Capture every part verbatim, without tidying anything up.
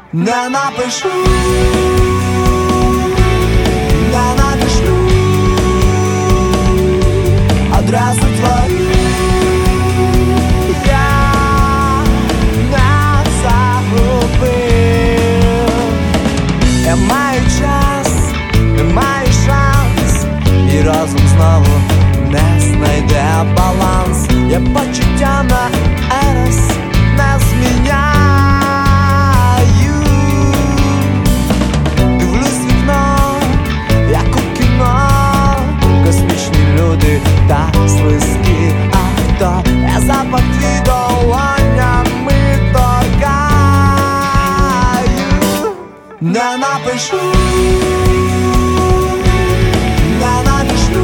не напишу, не надішлю адресу твою. Я не загубив. Я маю час, я маю шанс, і розум знову не знайде баланс. Я почуття на ерес не зміняю. Дивлюсь вікно, як у кіно, космічні люди та слизькі авто. Я запах твій долонями торкаю. Не напишу, не надішлю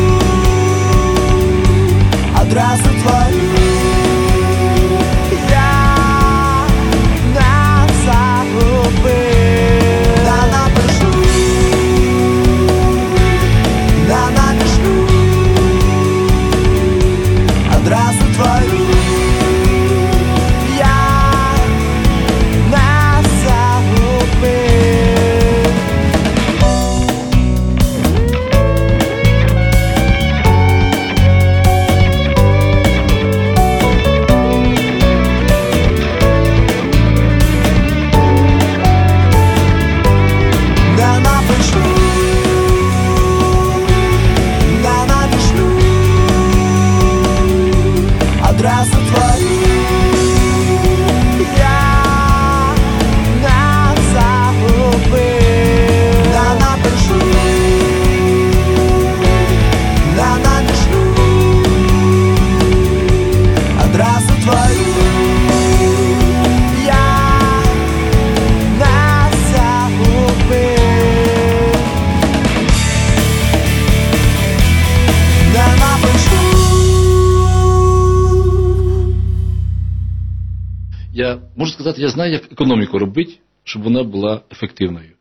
адресу твою. Я не загубив. Не напишу, не надішлю адресу твою. Я не загубив. Не напишу, не надішлю адресу твою. Я не загубив. Не напишу, не надішлю адресу твою. Я не загубив. Не напишу. Я можу сказати, я знаю, як економіку робити, щоб вона була ефективною.